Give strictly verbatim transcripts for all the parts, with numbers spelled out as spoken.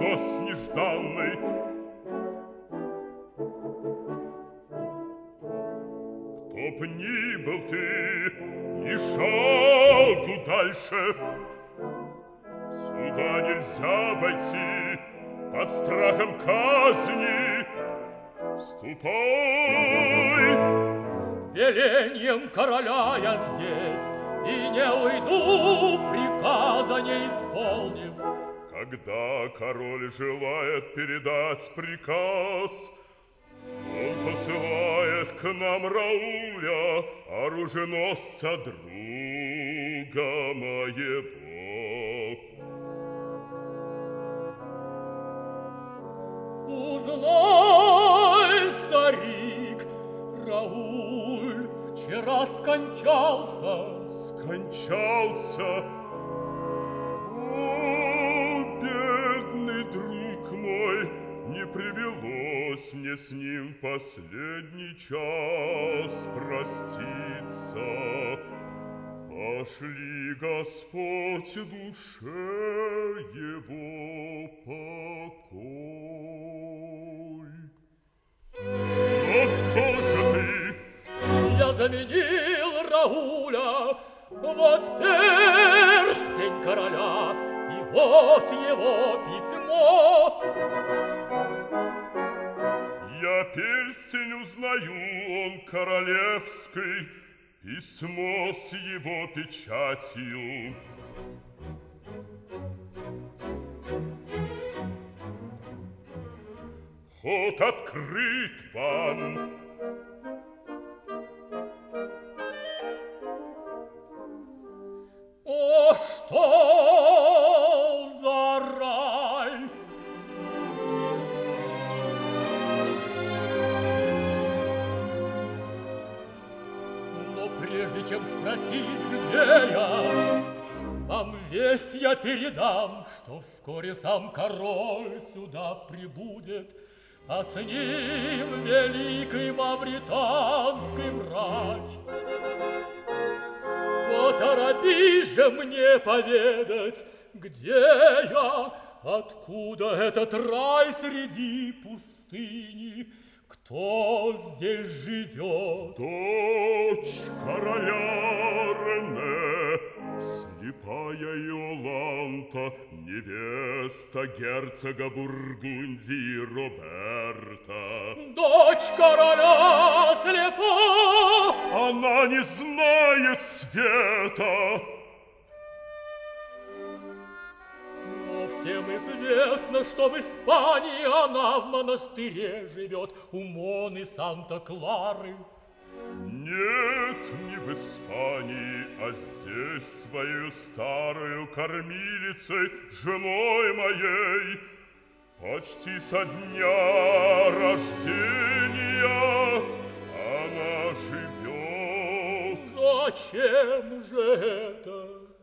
гость нежданный. Кто б ни был ты, ни шагу дальше, сюда нельзя войти под страхом казни. Ступай! Велением короля я здесь, и не уйду, приказа не исполнив. Когда король желает передать приказ, он посылает к нам Рауля, оруженосца друга моего. Узнай, старик, Рауль вчера скончался. Скончался? О, бедный друг мой, не привелось мне с ним последний час проститься. Пошли, Господь, душе его покой. Но кто же ты? Я заменил Рауля, вот перстень короля, и вот его письмо. Я перстень узнаю, он королевский, письмо с его печатью. Вход открыт вам. О, что за рай! Но прежде чем спросить, где я, вам весть я передам, что вскоре сам король сюда прибудет, а с ним великий мавританский врач. Поторопись же мне поведать, где я, откуда этот рай среди пустыни, кто здесь живет? Дочь короля Рене, слепая Иоланта, невеста герцога Бургундии Роберта. Дочь короля слепа! Она не знает света. Но всем известно, что в Испании она в монастыре живет у Моны Санта-Клары. Нет, не в Испании, а здесь свою старую кормилицей, женой моей, почти со дня рождения она живет. Зачем же это?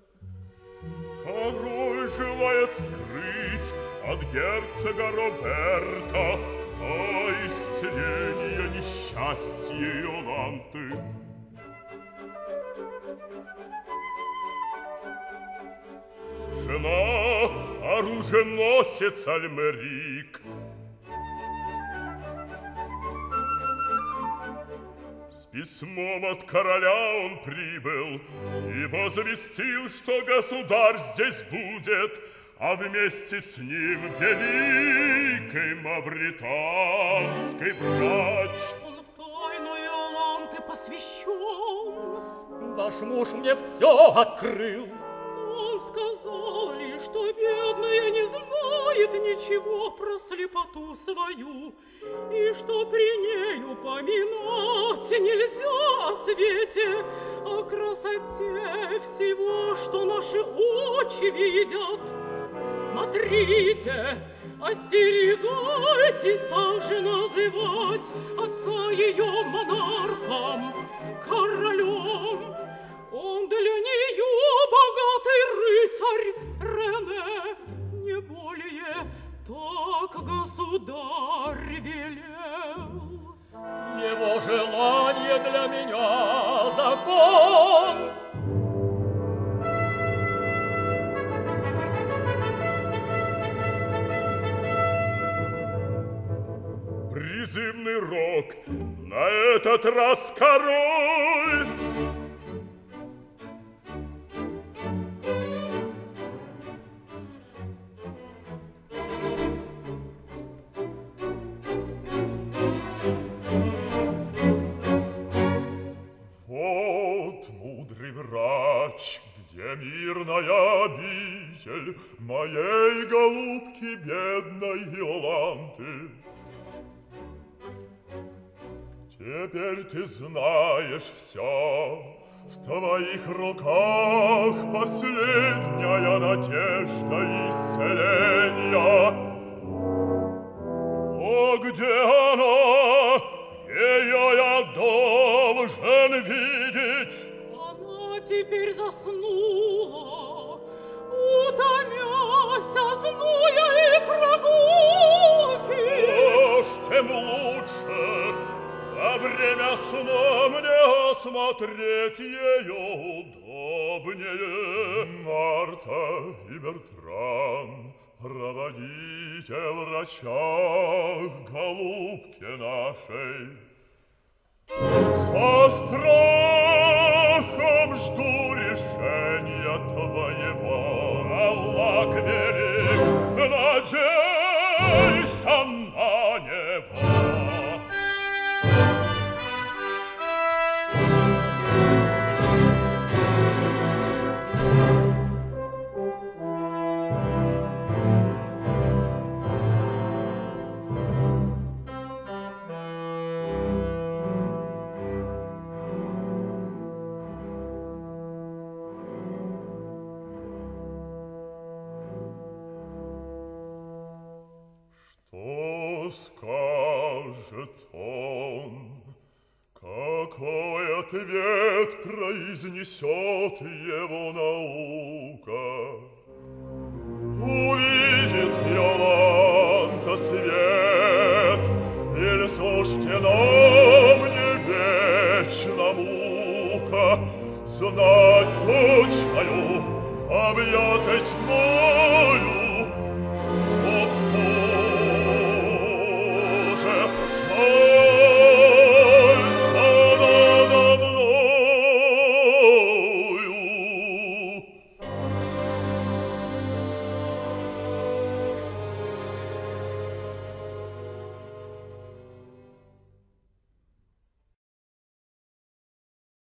Король желает скрыть от герцога Роберта о исцелении несчастья Иоланты. Жена оруженосец Альмерик. С письмом от короля он прибыл и возвестил, что государь здесь будет, а вместе с ним великий мавританский врач. Он в тайну Иоланты посвящен. Ваш муж мне все открыл. Он сказал лишь, что бедная не знает ничего про слепоту свою, и что при ней упоминать нельзя о свете, о красоте всего, что наши очи видят. Смотрите, остерегайтесь также называть отца ее монархом, королем. Он для нее богатый рыцарь Рене, не более так государь велел. Его желание для меня закон. игрок, на этот раз король. Вот мудрый врач, где мирная обитель моей голубки бедной Иоланты. Теперь ты знаешь все, в твоих руках последняя надежда исцеления. О, где она? Ее я должен видеть. Она теперь заснула, утомясь от зноя и прогулки. Уж тем лучше. Во время сна мне осмотреть ее удобнее. Марта и Бертран, проводите врача к голубке нашей. Со страхом жду решения твоего. Аллах велик, надейся на него. Что скажет он? Какой ответ произнесет его наука? Увидит Иоланта свет, или суждена мне вечна мука? Знать точною, объятой тьмою